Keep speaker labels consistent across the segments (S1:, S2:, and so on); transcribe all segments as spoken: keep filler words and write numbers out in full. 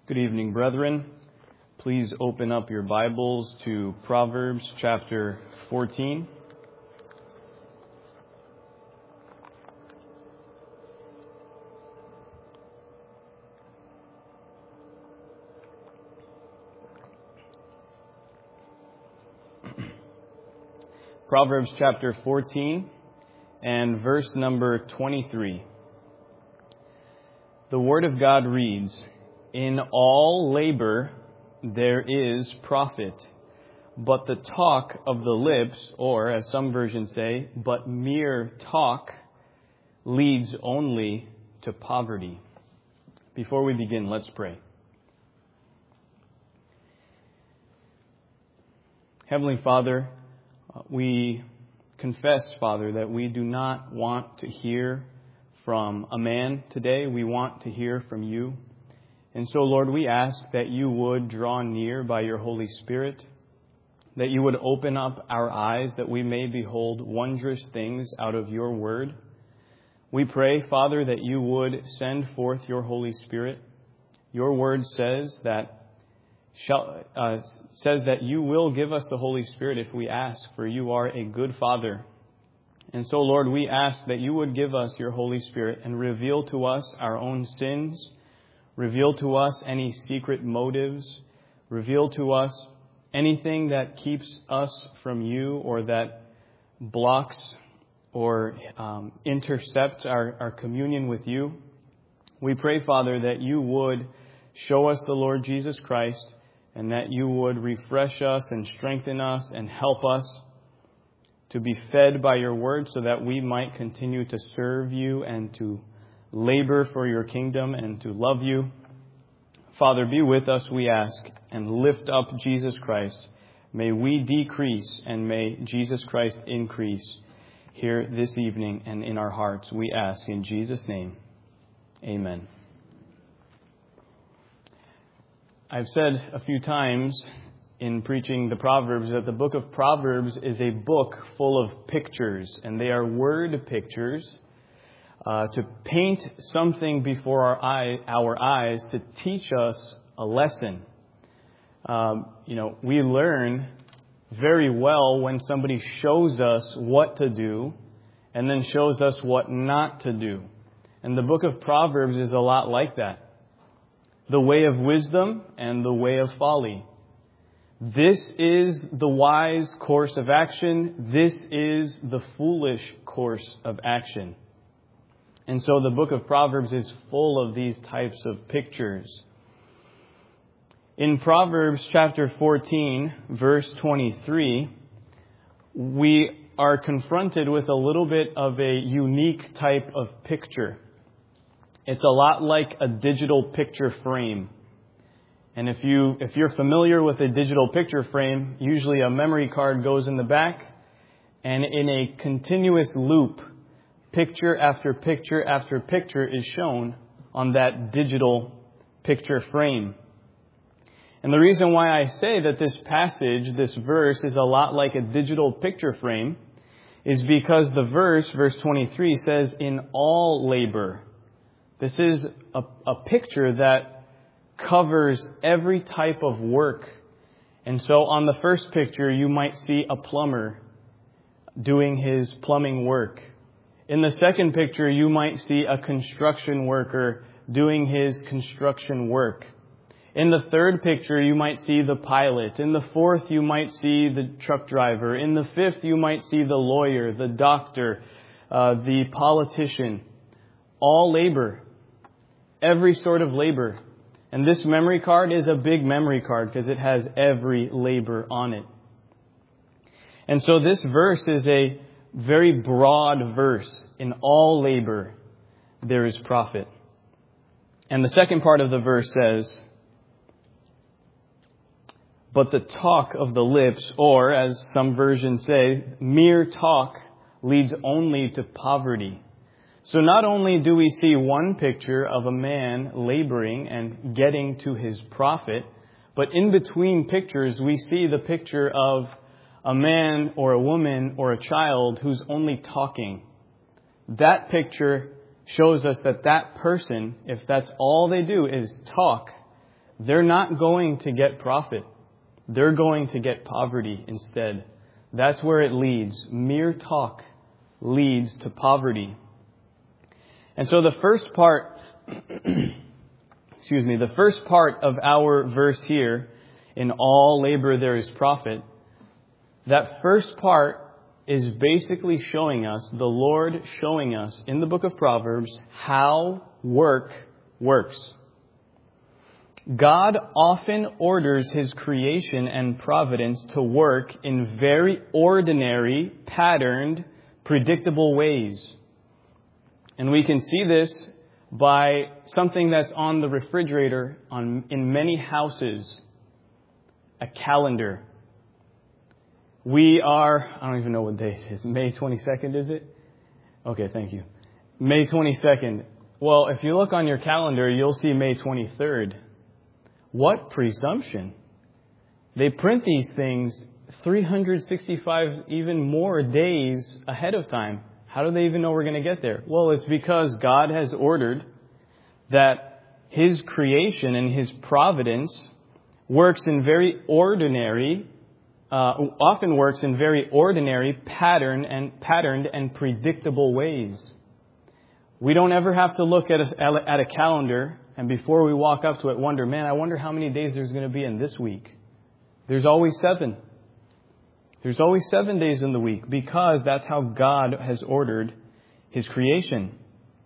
S1: Good evening, brethren. Please open up your Bibles to Proverbs chapter fourteen. Proverbs chapter fourteen and verse number twenty-three. The Word of God reads, "In all labor there is profit, but the talk of the lips," or as some versions say, "but mere talk leads only to poverty." Before we begin, let's pray. Heavenly Father, we confess, Father, that we do not want to hear from a man today. We want to hear from you. And so, Lord, we ask that you would draw near by your Holy Spirit, that you would open up our eyes that we may behold wondrous things out of your word. We pray, Father, that you would send forth your Holy Spirit. Your word says that shall, uh, says that you will give us the Holy Spirit if we ask, for you are a good Father. And so, Lord, we ask that you would give us your Holy Spirit and reveal to us our own sins. Reveal to us any secret motives. Reveal to us anything that keeps us from you or that blocks or um, intercepts our, our communion with you. We pray, Father, that you would show us the Lord Jesus Christ and that you would refresh us and strengthen us and help us to be fed by your word so that we might continue to serve you and to labor for your kingdom and to love you. Father, be with us, we ask, and lift up Jesus Christ. May we decrease and may Jesus Christ increase here this evening and in our hearts. We ask in Jesus' name. Amen. I've said a few times in preaching the Proverbs that the book of Proverbs is a book full of pictures, and they are word pictures. Uh, to paint something before our eye, our eyes, to teach us a lesson. Um, you know, we learn very well when somebody shows us what to do and then shows us what not to do. And the book of Proverbs is a lot like that. The way of wisdom and the way of folly. This is the wise course of action. This is the foolish course of action. And so the book of Proverbs is full of these types of pictures. In Proverbs chapter fourteen, verse twenty-three, we are confronted with a little bit of a unique type of picture. It's a lot like a digital picture frame. And if you, if you're familiar with a digital picture frame, usually a memory card goes in the back, and in a continuous loop, picture after picture after picture is shown on that digital picture frame. And the reason why I say that this passage, this verse, is a lot like a digital picture frame is because the verse, verse twenty-three, says, "In all labor." This is a, a picture that covers every type of work. And so on the first picture, you might see a plumber doing his plumbing work. In the second picture, you might see a construction worker doing his construction work. In the third picture, you might see the pilot. In the fourth, you might see the truck driver. In the fifth, you might see the lawyer, the doctor, uh, the politician. All labor. Every sort of labor. And this memory card is a big memory card because it has every labor on it. And so this verse is a very broad verse. In all labor, there is profit. And the second part of the verse says, "But the talk of the lips," or as some versions say, mere talk leads only to poverty. So not only do we see one picture of a man laboring and getting to his profit, but in between pictures, we see the picture of a man or a woman or a child who's only talking. That picture shows us that that person, if that's all they do is talk, they're not going to get profit. They're going to get poverty instead. That's where it leads. Mere talk leads to poverty. And so the first part, excuse me, the first part of our verse here, in all labor there is profit, that first part is basically showing us, the Lord showing us in the book of Proverbs, how work works. God often orders His creation and providence to work in very ordinary, patterned, predictable ways. And we can see this by something that's on the refrigerator on, in many houses, a calendar. We are, I don't even know what day it is, May twenty-second, is it? Okay, thank you. May twenty-second. Well, if you look on your calendar, you'll see May twenty-third. What presumption. They print these things three hundred sixty-five, even more days ahead of time. How do they even know we're going to get there? Well, it's because God has ordered that His creation and His providence works in very ordinary, uh, often works in very ordinary, pattern and patterned and predictable ways. We don't ever have to look at a, at a calendar and before we walk up to it wonder, man, I wonder how many days there's going to be in this week. There's always seven. There's always seven days in the week because that's how God has ordered His creation.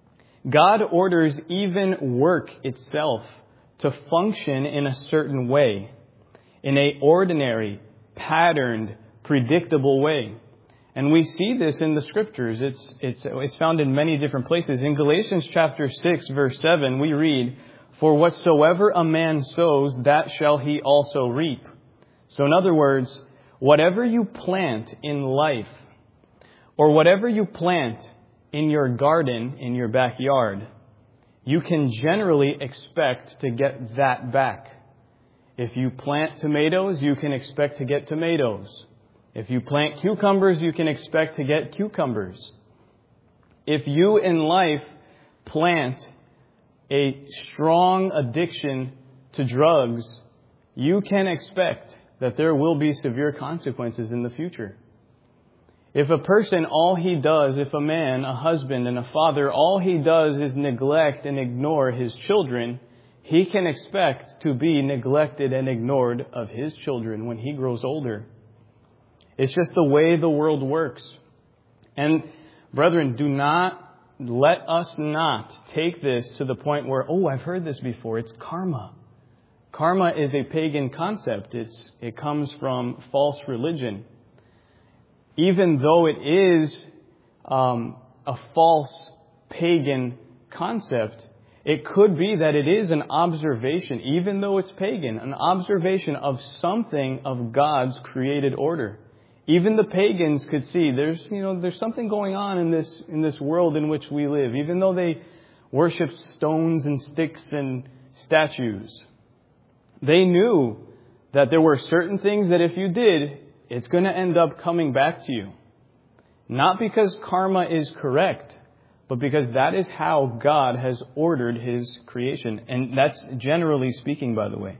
S1: God orders even work itself to function in a certain way, in a ordinary, patterned, predictable way. And we see this in the Scriptures. It's, it's, it's found in many different places. In Galatians chapter six, verse seven, we read, "For whatsoever a man sows, that shall he also reap." So in other words, whatever you plant in life, or whatever you plant in your garden, in your backyard, you can generally expect to get that back. If you plant tomatoes, you can expect to get tomatoes. If you plant cucumbers, you can expect to get cucumbers. If you in life plant a strong addiction to drugs, you can expect that there will be severe consequences in the future. If a person, all he does, if a man, a husband and a father, all he does is neglect and ignore his children, he can expect to be neglected and ignored of his children when he grows older. It's just the way the world works. And brethren, do not, let us not take this to the point where, oh, I've heard this before. It's karma. Karma is a pagan concept. It's, it comes from false religion. Even though it is um, a false pagan concept, it could be that it is an observation, even though it's pagan, an observation of something of God's created order. Even the pagans could see there's, you know, there's something going on in this, in this world in which we live, even though they worship stones and sticks and statues. They knew that there were certain things that if you did, it's going to end up coming back to you. Not because karma is correct, but because that is how God has ordered His creation. And that's generally speaking, by the way.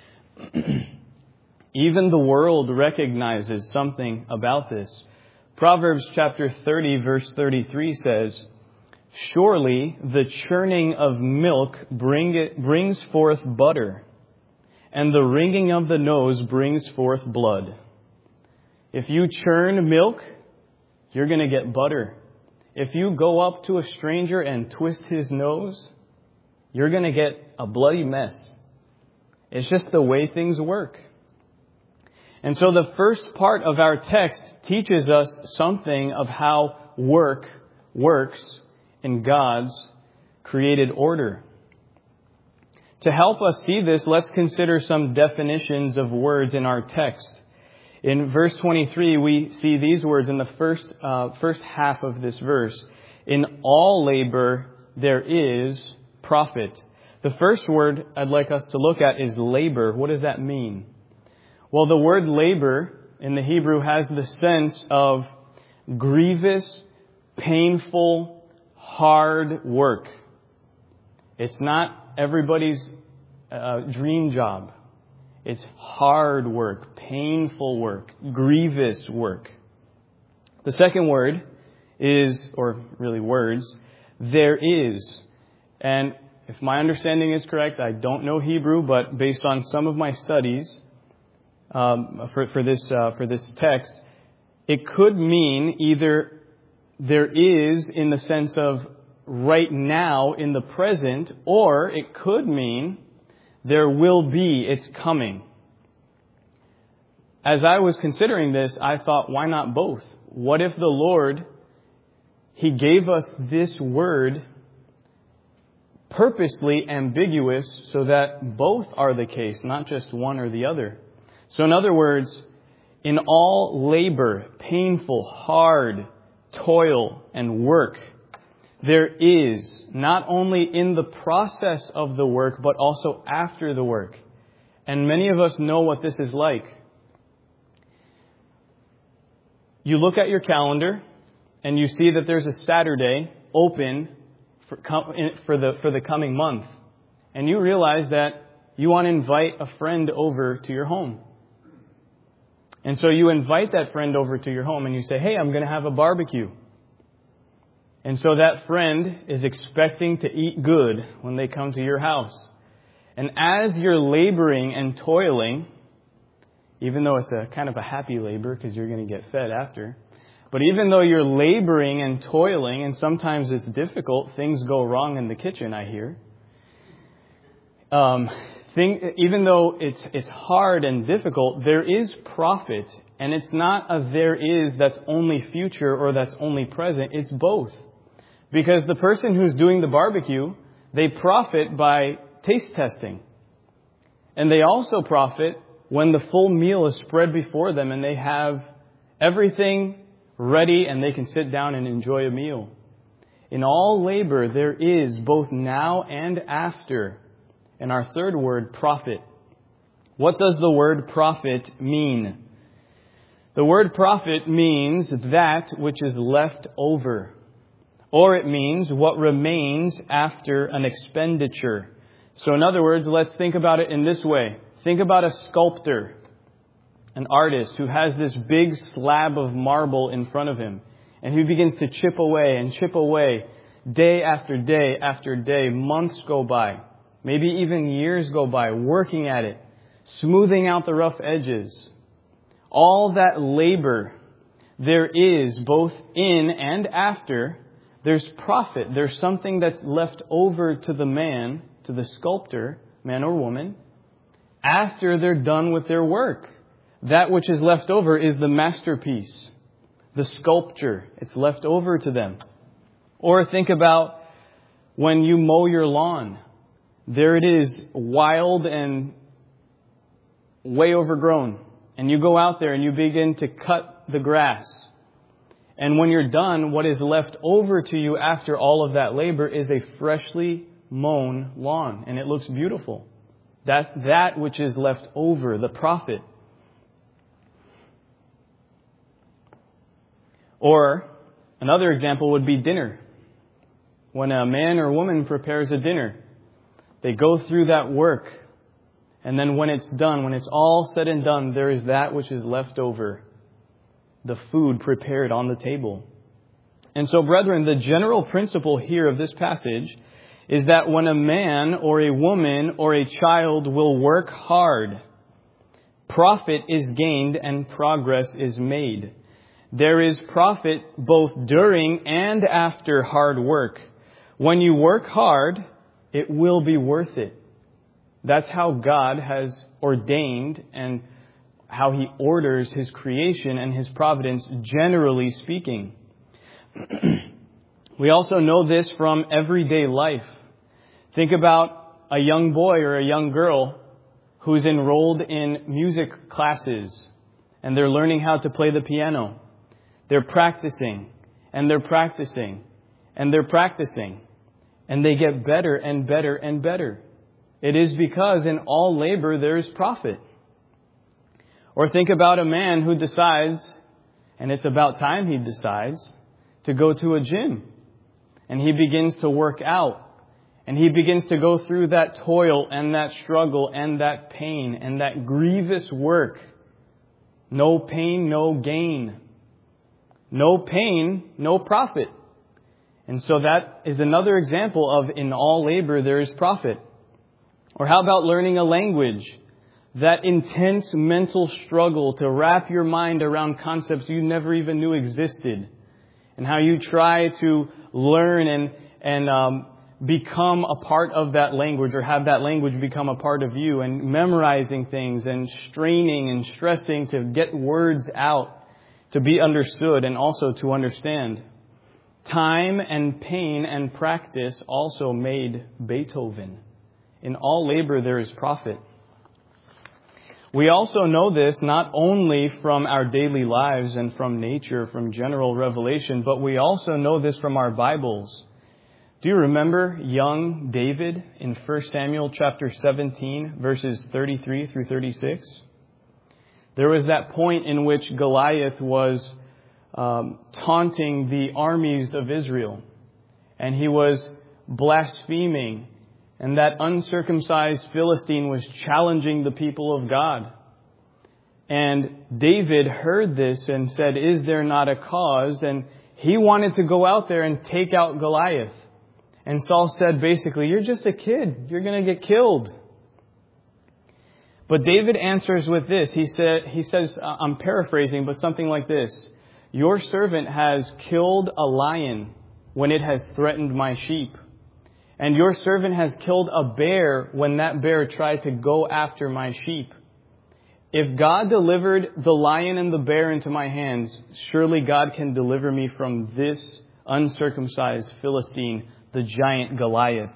S1: Even the world recognizes something about this. Proverbs chapter thirty, verse thirty-three says, "Surely the churning of milk bring it, brings forth butter, and the wringing of the nose brings forth blood." If you churn milk, you're going to get butter. If you go up to a stranger and twist his nose, you're going to get a bloody mess. It's just the way things work. And so the first part of our text teaches us something of how work works in God's created order. To help us see this, let's consider some definitions of words in our text. In verse twenty-three, we see these words in the first uh, first half of this verse. "In all labor there is profit." The first word I'd like us to look at is labor. What does that mean? Well, the word labor in the Hebrew has the sense of grievous, painful, hard work. It's not everybody's a dream job. It's hard work, painful work, grievous work. The second word is, or really words, there is. And if my understanding is correct, I don't know Hebrew, but based on some of my studies um, for, for this uh, for this text, it could mean either there is in the sense of right now in the present, or it could mean there will be, it's coming. As I was considering this, I thought, why not both? What if the Lord, He gave us this word purposely ambiguous so that both are the case, not just one or the other? So in other words, in all labor, painful, hard, toil, and work, there is, not only in the process of the work, but also after the work. And many of us know what this is like. You look at your calendar and you see that there's a Saturday open for, for the, for the coming month. And you realize that you want to invite a friend over to your home. And so you invite that friend over to your home and you say, hey, I'm going to have a barbecue. And so that friend is expecting to eat good when they come to your house. And as you're laboring and toiling, even though it's a kind of a happy labor because you're going to get fed after, but even though you're laboring and toiling, and sometimes it's difficult, things go wrong in the kitchen, I hear. Um, thing, even though it's it's hard and difficult, there is profit. And it's not a there is that's only future or that's only present. It's both. Because the person who's doing the barbecue, they profit by taste testing. And they also profit when the full meal is spread before them and they have everything ready and they can sit down and enjoy a meal. In all labor, there is both now and after. And our third word, profit. What does the word profit mean? The word profit means that which is left over. Or it means what remains after an expenditure. So in other words, let's think about it in this way. Think about a sculptor, an artist who has this big slab of marble in front of him. And he begins to chip away and chip away day after day after day. Months go by. Maybe even years go by working at it, smoothing out the rough edges. All that labor there is both in and after. There's profit. There's something that's left over to the man, to the sculptor, man or woman, after they're done with their work. That which is left over is the masterpiece, the sculpture. It's left over to them. Or think about when you mow your lawn. There it is, wild and way overgrown. And you go out there and you begin to cut the grass. And when you're done, what is left over to you after all of that labor is a freshly mown lawn. And it looks beautiful. That's that which is left over, the profit. Or another example would be dinner. When a man or woman prepares a dinner, they go through that work. And then when it's done, when it's all said and done, there is that which is left over. The food prepared on the table. And so, brethren, the general principle here of this passage is that when a man or a woman or a child will work hard, profit is gained and progress is made. There is profit both during and after hard work. When you work hard, it will be worth it. That's how God has ordained and how He orders His creation and His providence, generally speaking. We also know this from everyday life. Think about a young boy or a young girl who's enrolled in music classes and they're learning how to play the piano. They're practicing and they're practicing and they're practicing and they get better and better and better. It is because in all labor there is profit. Or think about a man who decides, and it's about time he decides, to go to a gym. And he begins to work out. And he begins to go through that toil and that struggle and that pain and that grievous work. No pain, no gain. No pain, no profit. And so that is another example of in all labor there is profit. Or how about learning a language? That intense mental struggle to wrap your mind around concepts you never even knew existed. And how you try to learn and, and um, become a part of that language, or have that language become a part of you, and memorizing things and straining and stressing to get words out, to be understood and also to understand. Time and pain and practice also made Beethoven. In all labor there is profit. We also know this not only from our daily lives and from nature, from general revelation, but we also know this from our Bibles. Do you remember young David in First Samuel chapter seventeen, verses thirty-three through thirty-six? There was that point in which Goliath was um, taunting the armies of Israel, and he was blaspheming, and that uncircumcised Philistine was challenging the people of God. And David heard this and said, "Is there not a cause?" And he wanted to go out there and take out Goliath. And Saul said, basically, "You're just a kid. You're going to get killed." But David answers with this. He said, he says, I'm paraphrasing, but something like this: "Your servant has killed a lion when it has threatened my sheep. And your servant has killed a bear when that bear tried to go after my sheep. If God delivered the lion and the bear into my hands, surely God can deliver me from this uncircumcised Philistine, the giant Goliath."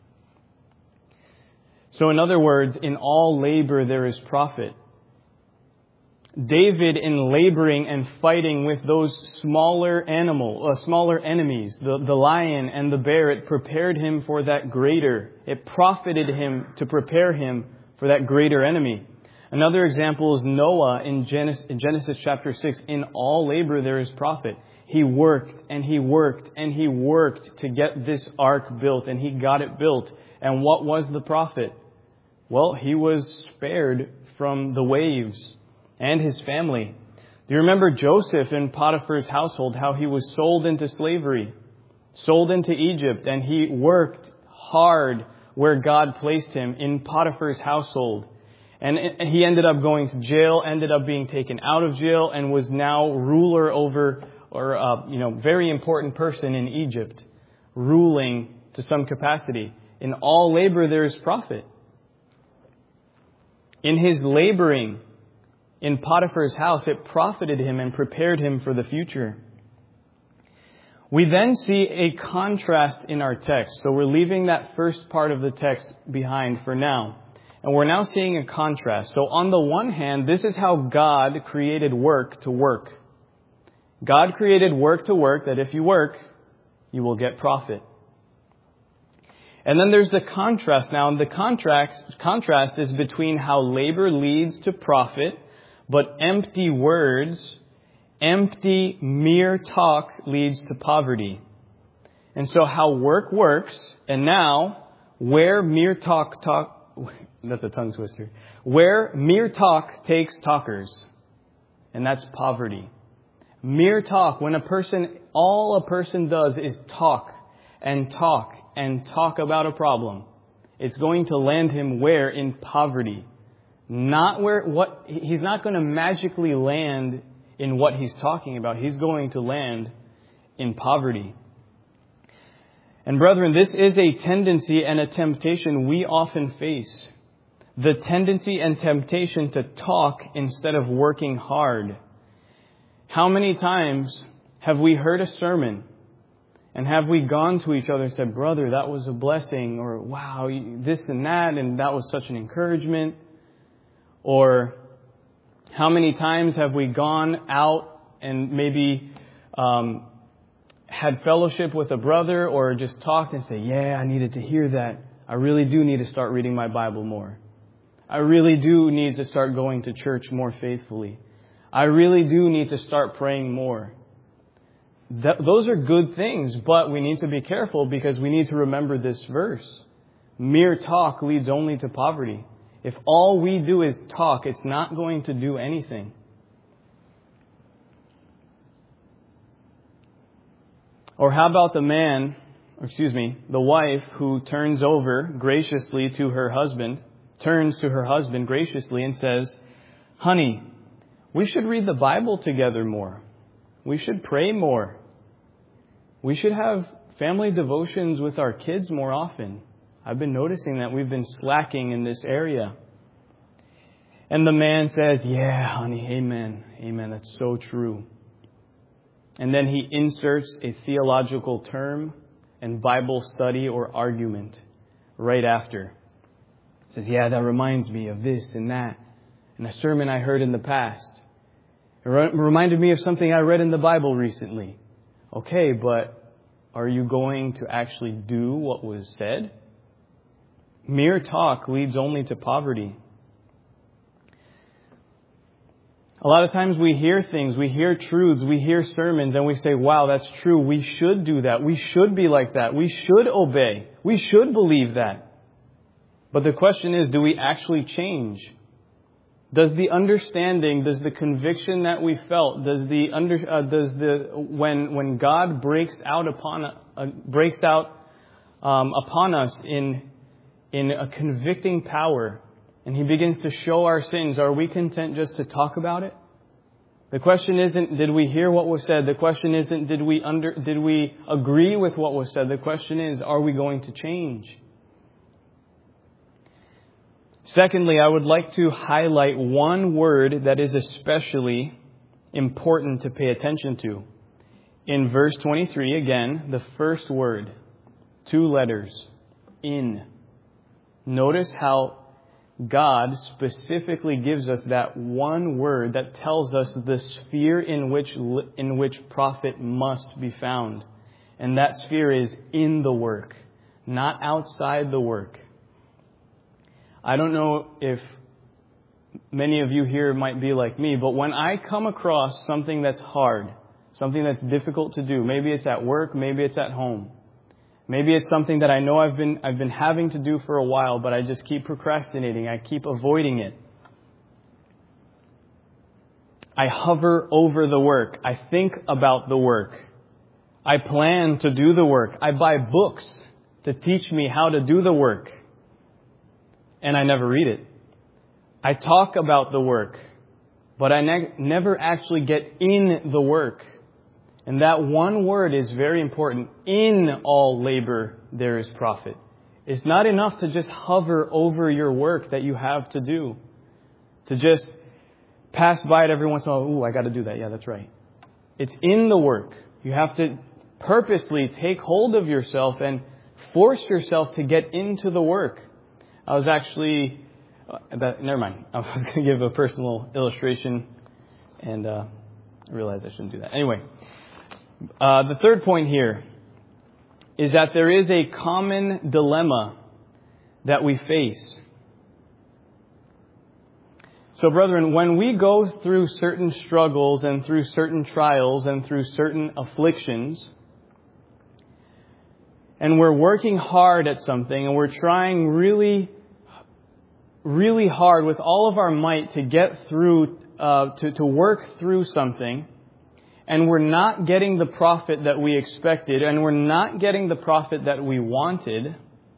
S1: So in other words, in all labor there is profit. David, in laboring and fighting with those smaller animal, uh, smaller enemies, the, the lion and the bear, it prepared him for that greater. It profited him to prepare him for that greater enemy. Another example is Noah in Genesis, in Genesis chapter six. In all labor there is profit. He worked and he worked and he worked to get this ark built, and he got it built. And what was the profit? Well, he was spared from the waves and his family. Do you remember Joseph in Potiphar's household, how he was sold into slavery, sold into Egypt, and he worked hard where God placed him in Potiphar's household. And he ended up going to jail, ended up being taken out of jail, and was now ruler over, or uh, you know, very important person in Egypt, ruling to some capacity. In all labor there is profit. In his laboring in Potiphar's house, it profited him and prepared him for the future. We then see a contrast in our text. So we're leaving that first part of the text behind for now. And we're now seeing a contrast. So on the one hand, this is how God created work to work. God created work to work, that if you work, you will get profit. And then there's the contrast now. And the contrast, contrast is between how labor leads to profit, but empty words, empty mere talk leads to poverty. And so how work works, and now where mere talk talk, that's a tongue twister, where mere talk takes talkers, and that's poverty. Mere talk, when a person, all a person does is talk and talk and talk about a problem, it's going to land him where? In poverty. Not where, what, he's not going to magically land in what he's talking about. He's going to land in poverty. And brethren, this is a tendency and a temptation we often face. The tendency and temptation to talk instead of working hard. How many times have we heard a sermon and have we gone to each other and said, "Brother, that was a blessing," or "Wow, this and that, and that was such an encouragement"? Or how many times have we gone out and maybe um, had fellowship with a brother, or just talked and say, "Yeah, I needed to hear that. I really do need to start reading my Bible more. I really do need to start going to church more faithfully. I really do need to start praying more." Th- those are good things, but we need to be careful because we need to remember this verse. Mere talk leads only to poverty. If all we do is talk, it's not going to do anything. Or how about the man, or excuse me, the wife who turns over graciously to her husband, turns to her husband graciously and says, "Honey, we should read the Bible together more. We should pray more. We should have family devotions with our kids more often. I've been noticing that we've been slacking in this area." And the man says, "Yeah, honey, amen. Amen. That's so true." And then he inserts a theological term and Bible study or argument right after. He says, "Yeah, that reminds me of this and that, and a sermon I heard in the past. It reminded me of something I read in the Bible recently." Okay, but are you going to actually do what was said? Mere talk leads only to poverty. A lot of times we hear things, we hear truths, we hear sermons, and we say, "Wow, that's true. We should do that. We should be like that. We should obey. We should believe that." But the question is, do we actually change? Does the understanding, does the conviction that we felt, does the under, uh, does the when when God breaks out upon uh, breaks out um, upon us in in a convicting power, and He begins to show our sins, are we content just to talk about it? The question isn't, did we hear what was said? The question isn't, did we under did we agree with what was said? The question is, are we going to change? Secondly, I would like to highlight one word that is especially important to pay attention to. In verse twenty-three, again, the first word, two letters, in. Notice how God specifically gives us that one word that tells us the sphere in which in which profit must be found. And that sphere is in the work, not outside the work. I don't know if many of you here might be like me, but when I come across something that's hard, something that's difficult to do, maybe it's at work, maybe it's at home, maybe it's something that I know I've been I've been having to do for a while, but I just keep procrastinating, I keep avoiding it. I hover over the work. I think about the work. I plan to do the work. I buy books to teach me how to do the work. And I never read it. I talk about the work, but I ne- never actually get in the work. And that one word is very important. In all labor, there is profit. It's not enough to just hover over your work that you have to do. To just pass by it every once in a while. Ooh, I got to do that. Yeah, that's right. It's in the work. You have to purposely take hold of yourself and force yourself to get into the work. I was actually, uh, that, never mind. I was going to give a personal illustration, and uh, I realized I shouldn't do that. Anyway, uh, the third point here is that there is a common dilemma that we face. So, brethren, when we go through certain struggles and through certain trials and through certain afflictions, and we're working hard at something, and we're trying really, really hard with all of our might to get through, uh, to, to work through something, and we're not getting the profit that we expected, and we're not getting the profit that we wanted,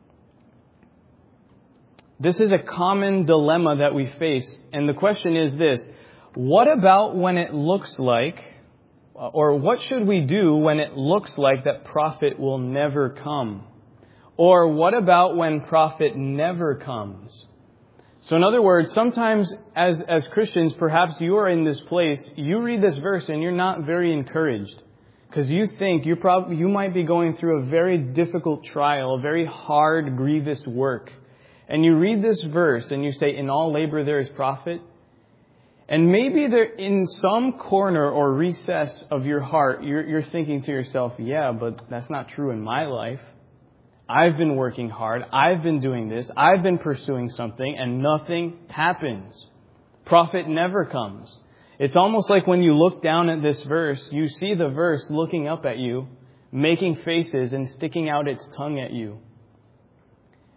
S1: this is a common dilemma that we face. And the question is this: what about when it looks like, or what should we do when it looks like that profit will never come? Or what about when profit never comes? So in other words, sometimes as, as Christians, perhaps you are in this place, you read this verse and you're not very encouraged. Because you think you probably you might be going through a very difficult trial, a very hard, grievous work. And you read this verse and you say, in all labor there is profit. And maybe there, in some corner or recess of your heart, you're, you're thinking to yourself, yeah, but that's not true in my life. I've been working hard. I've been doing this. I've been pursuing something, and nothing happens. Profit never comes. It's almost like when you look down at this verse, you see the verse looking up at you, making faces and sticking out its tongue at you.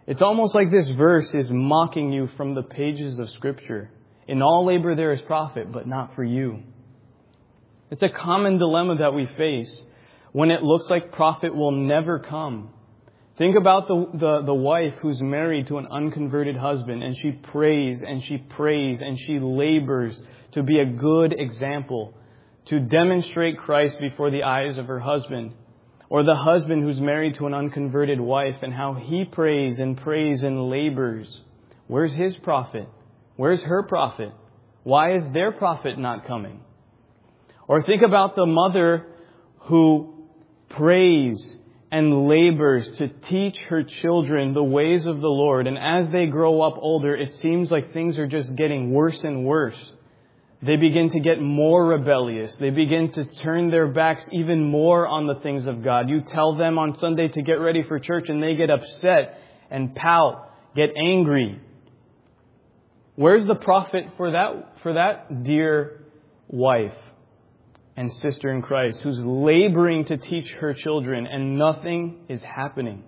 S1: It's almost like this verse is mocking you from the pages of Scripture. In all labor there is profit, but not for you. It's a common dilemma that we face when it looks like profit will never come. Think about the, the, the wife who's married to an unconverted husband, and she prays and she prays and she labors to be a good example, to demonstrate Christ before the eyes of her husband. Or the husband who's married to an unconverted wife and how he prays and prays and labors. Where's his profit? Where's her profit? Why is their profit not coming? Or think about the mother who prays and labors to teach her children the ways of the Lord. And as they grow up older, it seems like things are just getting worse and worse. They begin to get more rebellious. They begin to turn their backs even more on the things of God. You tell them on Sunday to get ready for church and they get upset and pout, get angry. Where's the profit for that, for that dear wife and sister in Christ who's laboring to teach her children and nothing is happening?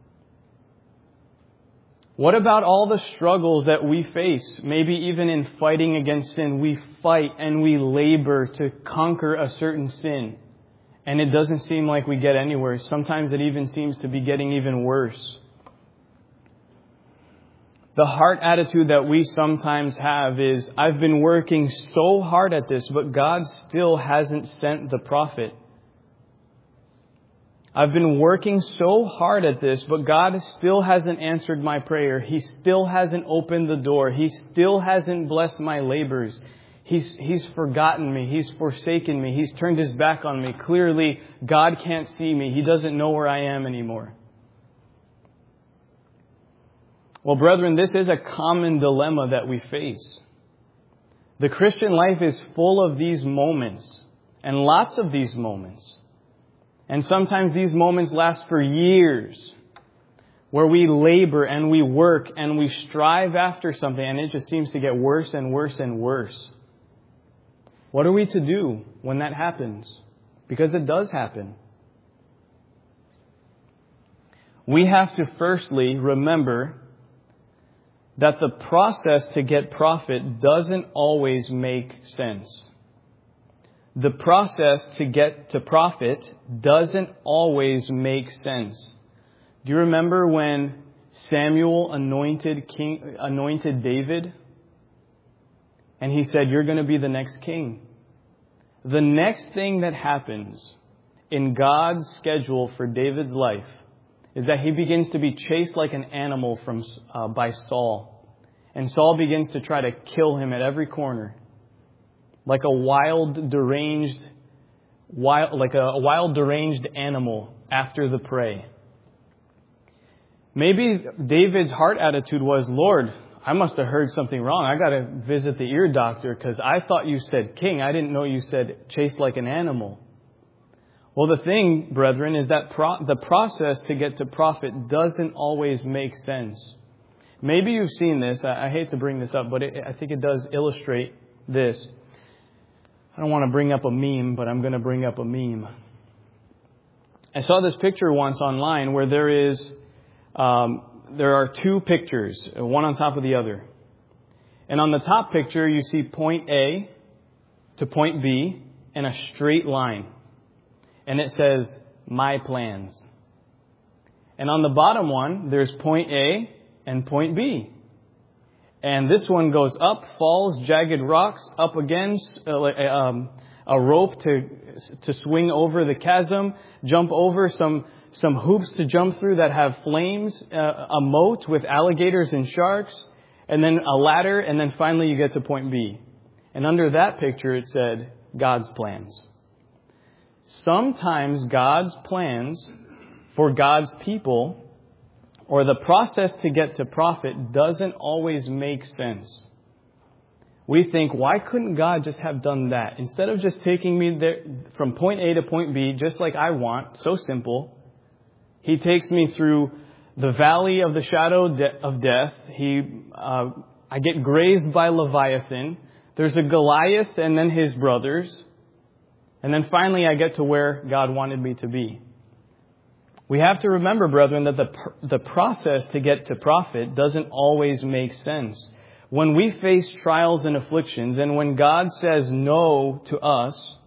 S1: What about all the struggles that we face? Maybe even in fighting against sin, we fight and we labor to conquer a certain sin. And it doesn't seem like we get anywhere. Sometimes it even seems to be getting even worse. The heart attitude that we sometimes have is, I've been working so hard at this, but God still hasn't sent the prophet. I've been working so hard at this, but God still hasn't answered my prayer. He still hasn't opened the door. He still hasn't blessed my labors. He's, he's forgotten me. He's forsaken me. He's turned his back on me. Clearly, God can't see me. He doesn't know where I am anymore. Well, brethren, this is a common dilemma that we face. The Christian life is full of these moments, and lots of these moments. And sometimes these moments last for years, where we labor and we work and we strive after something, and it just seems to get worse and worse and worse. What are we to do when that happens? Because it does happen. We have to firstly remember that the process to get profit doesn't always make sense. The process to get to profit doesn't always make sense. Do you remember when Samuel anointed king, anointed David? And he said, you're going to be the next king. The next thing that happens in God's schedule for David's life is that he begins to be chased like an animal from uh, by Saul. And Saul begins to try to kill him at every corner. Like a wild, deranged, wild, like a, a wild, deranged animal after the prey. Maybe David's heart attitude was, Lord, I must have heard something wrong. I got to visit the ear doctor because I thought you said king. I didn't know you said chased like an animal. Well, the thing, brethren, is that pro- the process to get to profit doesn't always make sense. Maybe you've seen this. I, I hate to bring this up, but it, I think it does illustrate this. I don't want to bring up a meme, but I'm going to bring up a meme. I saw this picture once online where there is, um, there are two pictures, one on top of the other. And on the top picture, you see point A to point B in a straight line. And it says, my plans. And on the bottom one, there's point A and point B. And this one goes up, falls, jagged rocks, up again, uh, um, a rope to to swing over the chasm, jump over some some hoops to jump through that have flames, uh, a moat with alligators and sharks, and then a ladder, and then finally you get to point B. And under that picture it said, God's plans. Sometimes God's plans for God's people, or the process to get to profit, doesn't always make sense. We think, why couldn't God just have done that? Instead of just taking me there from point A to point B, just like I want, so simple, He takes me through the valley of the shadow of death. He, uh, I get grazed by Leviathan. There's a Goliath and then his brothers. And then finally I get to where God wanted me to be. We have to remember, brethren, that the the process to get to profit doesn't always make sense. When we face trials and afflictions, and when God says no to us,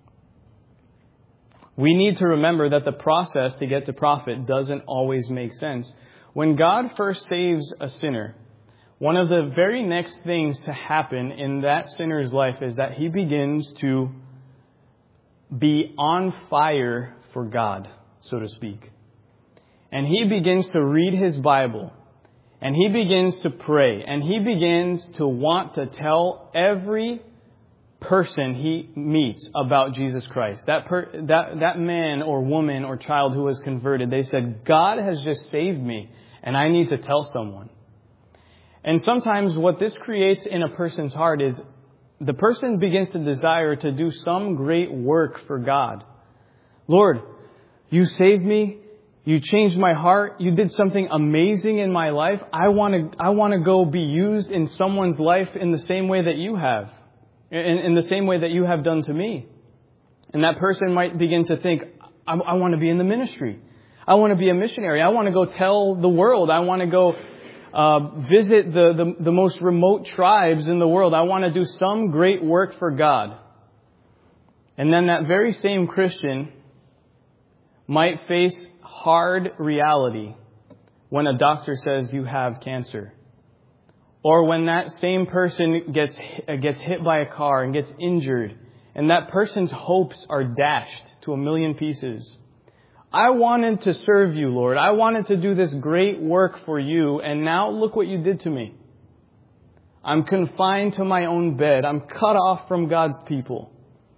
S1: we need to remember that the process to get to profit doesn't always make sense. When God first saves a sinner, one of the very next things to happen in that sinner's life is that he begins to be on fire for God, so to speak. And he begins to read his Bible. And he begins to pray. And he begins to want to tell every person he meets about Jesus Christ. That per, that that man or woman or child who was converted, they said, God has just saved me, and I need to tell someone. And sometimes what this creates in a person's heart is the person begins to desire to do some great work for God. Lord, you saved me. You changed my heart. You did something amazing in my life. I want to I want to go be used in someone's life in the same way that you have. In, in the same way that you have done to me. And that person might begin to think, I, I want to be in the ministry. I want to be a missionary. I want to go tell the world. I want to go uh, visit the, the, the most remote tribes in the world. I want to do some great work for God. And then that very same Christian might face hard reality when a doctor says you have cancer. Or when that same person gets gets hit by a car and gets injured, and that person's hopes are dashed to a million pieces. I wanted to serve you, Lord. I wanted to do this great work for you, and now look what you did to me. I'm confined to my own bed. I'm cut off from God's people.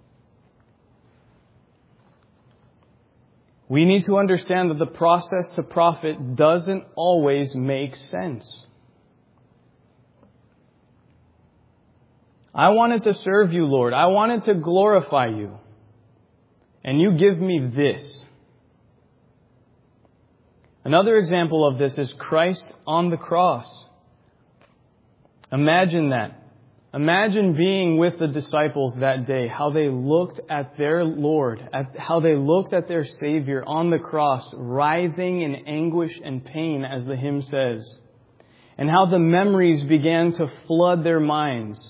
S1: We need to understand that the process to profit doesn't always make sense. I wanted to serve you, Lord. I wanted to glorify you. And you give me this. Another example of this is Christ on the cross. Imagine that. Imagine being with the disciples that day, how they looked at their Lord, at how they looked at their Savior on the cross, writhing in anguish and pain, as the hymn says, and how the memories began to flood their minds.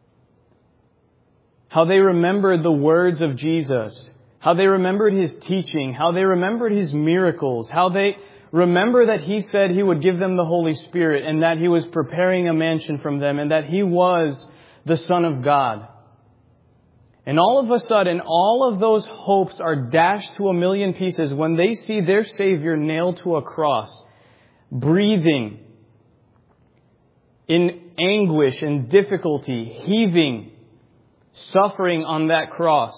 S1: How they remembered the words of Jesus, how they remembered His teaching, how they remembered His miracles, how they remember that He said He would give them the Holy Spirit and that He was preparing a mansion from them and that He was the Son of God. And all of a sudden, all of those hopes are dashed to a million pieces when they see their Savior nailed to a cross, breathing in anguish and difficulty, heaving, suffering on that cross.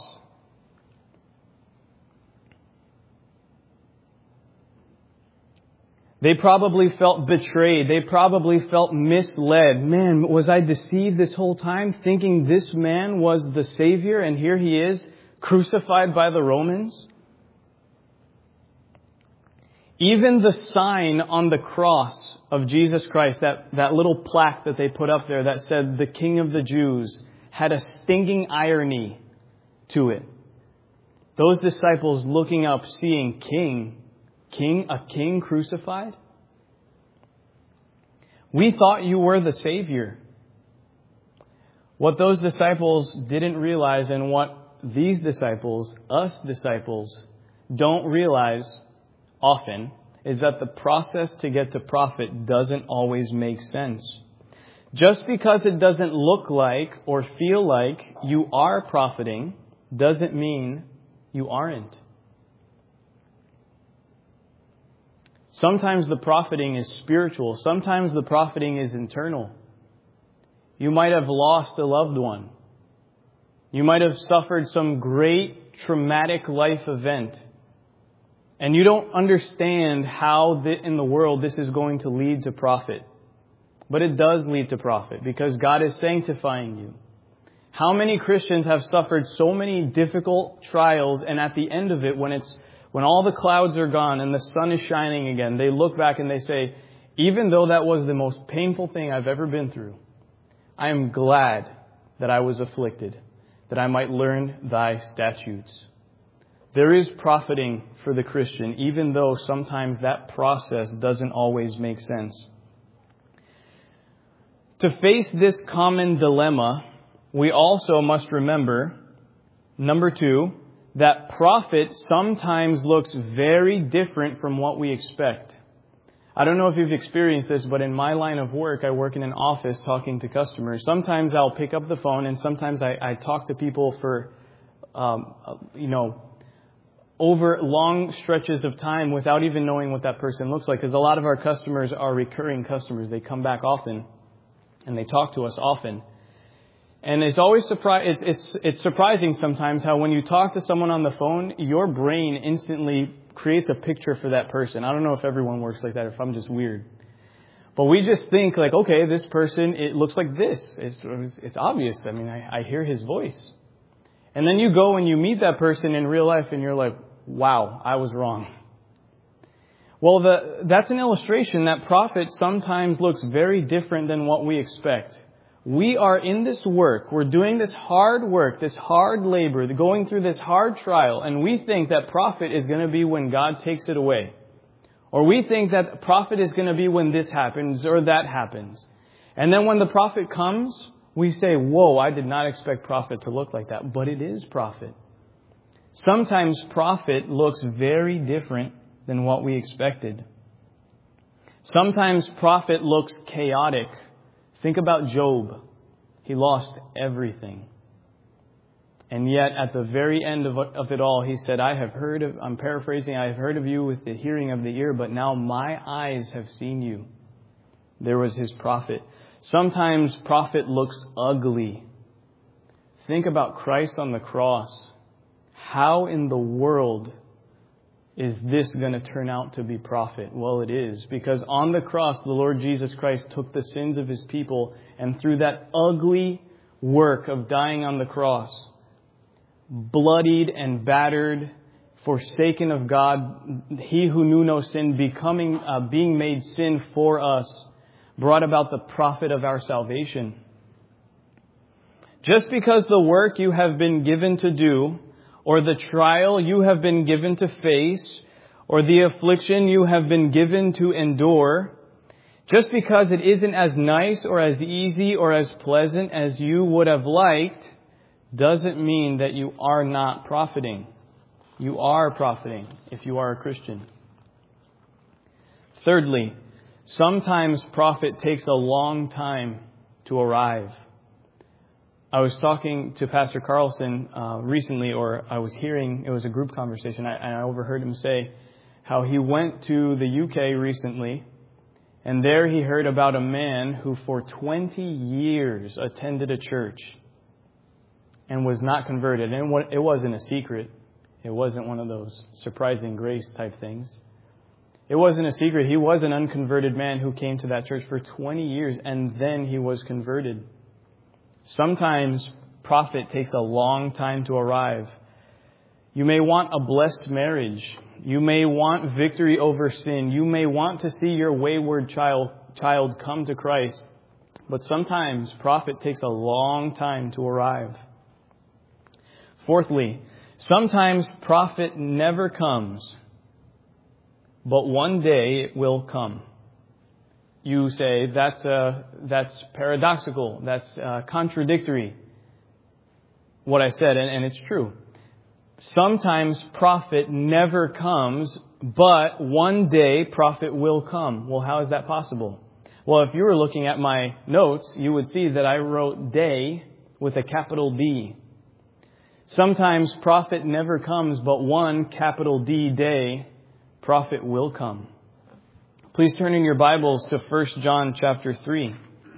S1: They probably felt betrayed. They probably felt misled. Man, was I deceived this whole time thinking this man was the Savior and here He is crucified by the Romans? Even the sign on the cross of Jesus Christ, that, that little plaque that they put up there that said the King of the Jews, had a stinging irony to it. Those disciples looking up, seeing king, king, a king crucified. We thought you were the Savior. What those disciples didn't realize, and what these disciples, us disciples, don't realize often, is that the process to get to profit doesn't always make sense. Just because it doesn't look like or feel like you are profiting doesn't mean you aren't. Sometimes the profiting is spiritual. Sometimes the profiting is internal. You might have lost a loved one. You might have suffered some great traumatic life event. And you don't understand how in the world this is going to lead to profit. But it does lead to profit because God is sanctifying you. How many Christians have suffered so many difficult trials, and at the end of it, when it's when all the clouds are gone and the sun is shining again, they look back and they say, even though that was the most painful thing I've ever been through, I am glad that I was afflicted, that I might learn thy statutes. There is profiting for the Christian, even though sometimes that process doesn't always make sense. To face this common dilemma, we also must remember, number two, that profit sometimes looks very different from what we expect. I don't know if you've experienced this, but in my line of work, I work in an office talking to customers. Sometimes I'll pick up the phone and sometimes I, I talk to people for, um, you know, over long stretches of time without even knowing what that person looks like. Because a lot of our customers are recurring customers. They come back often and they talk to us often. And it's always surpri- it's, it's, it's surprising sometimes how when you talk to someone on the phone, your brain instantly creates a picture for that person. I don't know if everyone works like that, or if I'm just weird. But we just think like, okay, this person, it looks like this. It's, it's obvious. I mean, I, I hear his voice. And then you go and you meet that person in real life and you're like, wow, I was wrong. Well, the, that's an illustration that profit sometimes looks very different than what we expect. We are in this work. We're doing this hard work, this hard labor, going through this hard trial, and we think that profit is going to be when God takes it away. Or we think that profit is going to be when this happens or that happens. And then when the profit comes, we say, whoa, I did not expect profit to look like that. But it is profit. Sometimes profit looks very different than what we expected. Sometimes profit looks chaotic. Think about Job. He lost everything. And yet at the very end of, of it all, he said, I have heard of, I'm paraphrasing, I have heard of you with the hearing of the ear, but now my eyes have seen you. There was his profit. Sometimes profit looks ugly. Think about Christ on the cross. How in the world is this going to turn out to be profit? Well, it is. Because on the cross, the Lord Jesus Christ took the sins of His people. And through that ugly work of dying on the cross, bloodied and battered, forsaken of God, He who knew no sin, becoming, uh, being made sin for us, brought about the profit of our salvation. Just because the work you have been given to do, or the trial you have been given to face, or the affliction you have been given to endure, just because it isn't as nice or as easy or as pleasant as you would have liked, doesn't mean that you are not profiting. You are profiting if you are a Christian. Thirdly, sometimes profit takes a long time to arrive. I was talking to Pastor Carlson uh, recently, or I was hearing, it was a group conversation, I, and I overheard him say how he went to the U K recently, and there he heard about a man who for twenty years attended a church and was not converted. And it wasn't a secret. It wasn't one of those surprising grace type things. It wasn't a secret. He was an unconverted man who came to that church for twenty years, and then he was converted. Sometimes profit takes a long time to arrive. You may want a blessed marriage. You may want victory over sin. You may want to see your wayward child, child come to Christ. But sometimes profit takes a long time to arrive. Fourthly, sometimes profit never comes, but one day it will come. You say, that's uh, that's paradoxical, that's uh, contradictory, what I said, and, and it's true. Sometimes profit never comes, but one day profit will come. Well, how is that possible? Well, if you were looking at my notes, you would see that I wrote day with a capital D. Sometimes profit never comes, but one capital D day, profit will come. Please turn in your Bibles to First John chapter three.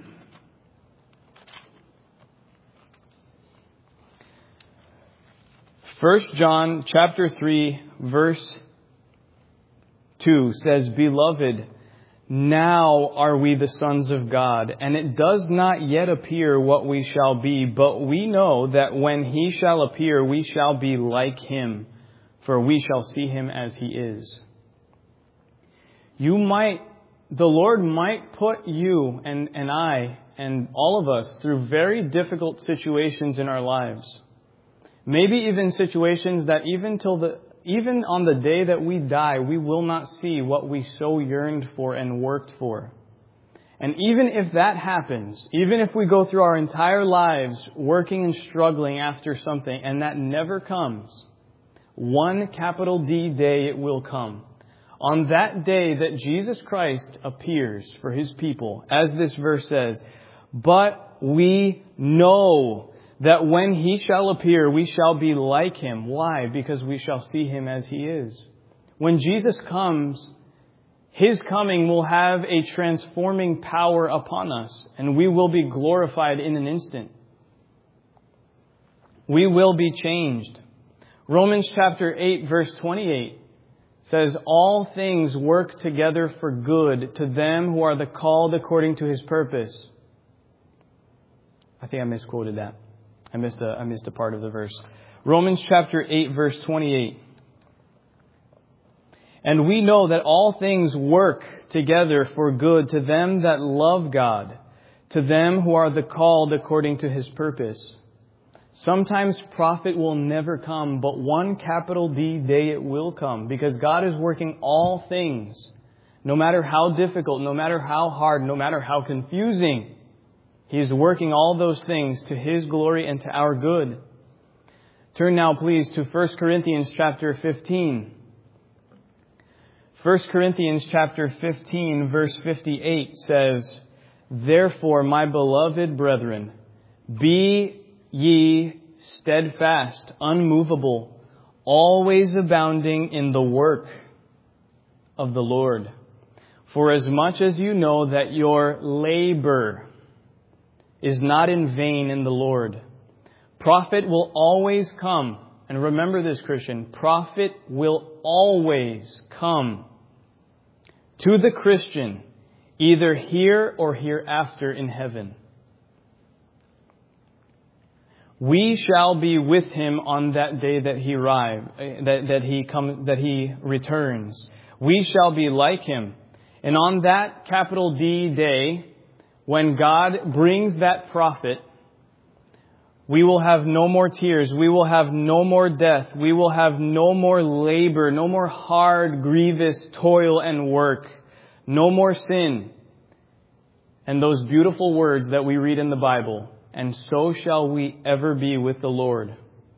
S1: First John chapter three, verse two says, Beloved, now are we the sons of God, and it does not yet appear what we shall be, but we know that when He shall appear, we shall be like Him, for we shall see Him as He is. You might, the Lord might put you and, and I and all of us through very difficult situations in our lives. Maybe even situations that even till the even on the day that we die, we will not see what we so yearned for and worked for. And even if that happens, even if we go through our entire lives working and struggling after something and that never comes, one capital D day it will come. On that day that Jesus Christ appears for His people, as this verse says, but we know that when He shall appear, we shall be like Him. Why? Because we shall see Him as He is. When Jesus comes, His coming will have a transforming power upon us, and we will be glorified in an instant. We will be changed. Romans chapter eight, verse twenty-eight says, all things work together for good to them who are the called according to His purpose. I think I misquoted that. I missed a, I missed a part of the verse. Romans chapter eight, verse twenty-eight. And we know that all things work together for good to them that love God, to them who are the called according to His purpose. Sometimes profit will never come, but one capital D day it will come, because God is working all things, no matter how difficult, no matter how hard, no matter how confusing. He is working all those things to His glory and to our good. Turn now, please, to First Corinthians chapter fifteen. First Corinthians chapter fifteen, verse fifty-eight says, therefore, my beloved brethren, be ye steadfast, unmovable, always abounding in the work of the Lord. For as much as you know that your labor is not in vain in the Lord. Profit will always come. And remember this, Christian, profit will always come to the Christian, either here or hereafter in heaven. We shall be with Him on that day that He arrive, that, that He come, that He returns. We shall be like Him. And on that capital D day, when God brings that profit, we will have no more tears. We will have no more death. We will have no more labor, no more hard, grievous toil and work, no more sin. And those beautiful words that we read in the Bible, and so shall we ever be with the Lord.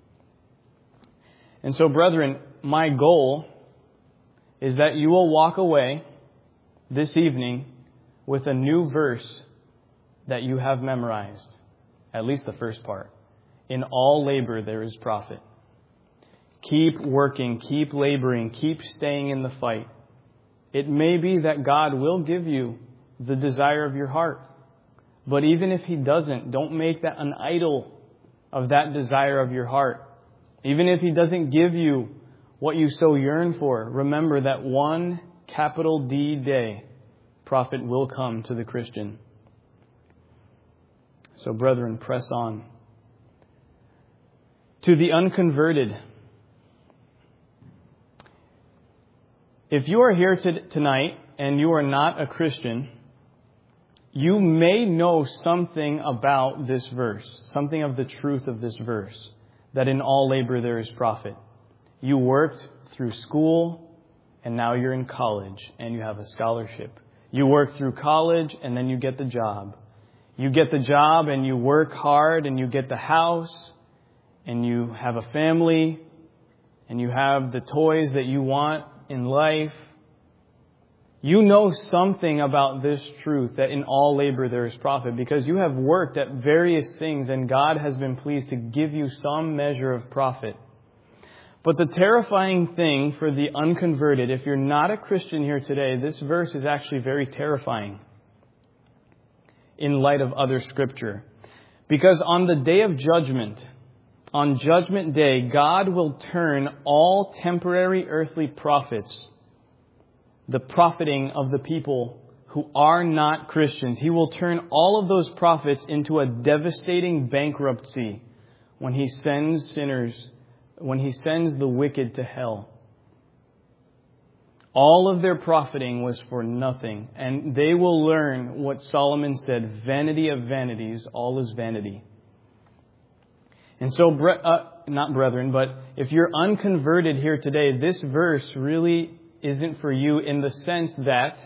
S1: And so, brethren, my goal is that you will walk away this evening with a new verse that you have memorized, at least the first part. In all labor there is profit. Keep working, keep laboring, keep staying in the fight. It may be that God will give you the desire of your heart. But even if He doesn't, don't make that an idol of that desire of your heart. Even if He doesn't give you what you so yearn for, remember that one capital D day, profit will come to the Christian. So, brethren, press on. To the unconverted, if you are here to, tonight and you are not a Christian, you may know something about this verse, something of the truth of this verse, that in all labor there is profit. You worked through school and now you're in college and you have a scholarship. You work through college and then you get the job. You get the job and you work hard and you get the house and you have a family and you have the toys that you want in life. You know something about this truth that in all labor there is profit because you have worked at various things and God has been pleased to give you some measure of profit. But the terrifying thing for the unconverted, if you're not a Christian here today, this verse is actually very terrifying in light of other scripture. Because on the day of judgment, on judgment day, God will turn all temporary earthly profits, the profiting of the people who are not Christians. He will turn all of those profits into a devastating bankruptcy when He sends sinners, when He sends the wicked to hell. All of their profiting was for nothing. And they will learn what Solomon said, vanity of vanities, all is vanity. And so, uh, not brethren, but if you're unconverted here today, this verse really isn't for you in the sense that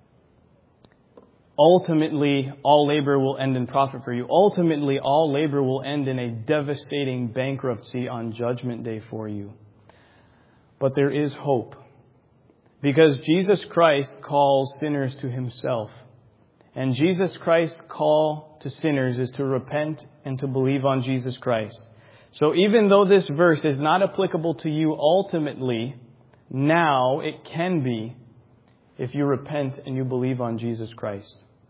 S1: ultimately all labor will end in profit for you. Ultimately, all labor will end in a devastating bankruptcy on Judgment Day for you. But there is hope. Because Jesus Christ calls sinners to Himself. And Jesus Christ's call to sinners is to repent and to believe on Jesus Christ. So even though this verse is not applicable to you ultimately, now it can be if you repent and you believe on Jesus Christ.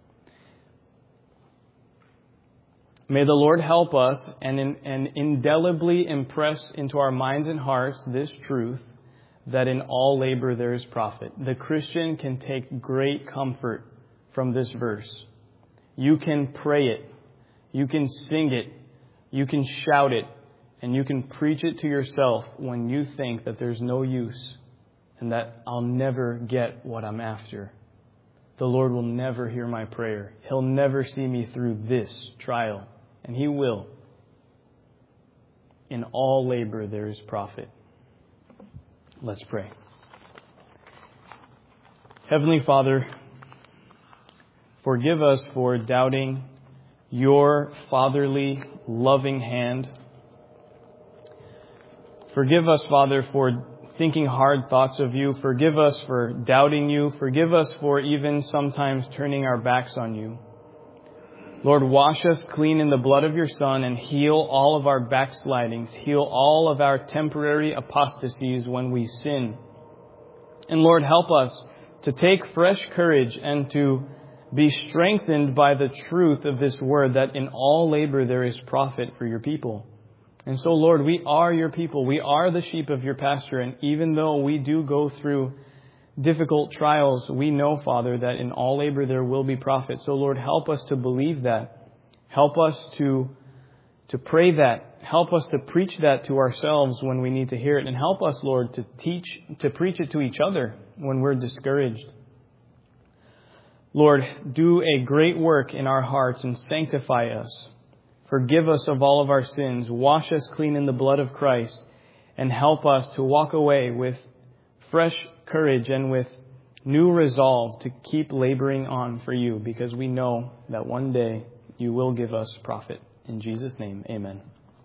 S1: May the Lord help us and, in, and indelibly impress into our minds and hearts this truth that in all labor there is profit. The Christian can take great comfort from this verse. You can pray it. You can sing it. You can shout it. And you can preach it to yourself when you think that there's no use and that I'll never get what I'm after. The Lord will never hear my prayer. He'll never see me through this trial. And He will. In all labor there is profit. Let's pray. Heavenly Father, forgive us for doubting Your fatherly, loving hand. Forgive us, Father, for thinking hard thoughts of You. Forgive us for doubting You. Forgive us for even sometimes turning our backs on You. Lord, wash us clean in the blood of Your Son and heal all of our backslidings. Heal all of our temporary apostasies when we sin. And Lord, help us to take fresh courage and to be strengthened by the truth of this word that in all labor there is profit for Your people. And so, Lord, we are Your people. We are the sheep of Your pasture. And even though we do go through difficult trials, we know, Father, that in all labor there will be profit. So, Lord, help us to believe that. Help us to, to pray that. Help us to preach that to ourselves when we need to hear it. And help us, Lord, to teach, to preach it to each other when we're discouraged. Lord, do a great work in our hearts and sanctify us. Forgive us of all of our sins. Wash us clean in the blood of Christ. And help us to walk away with fresh courage and with new resolve to keep laboring on for You, because we know that one day You will give us profit. In Jesus' name, amen.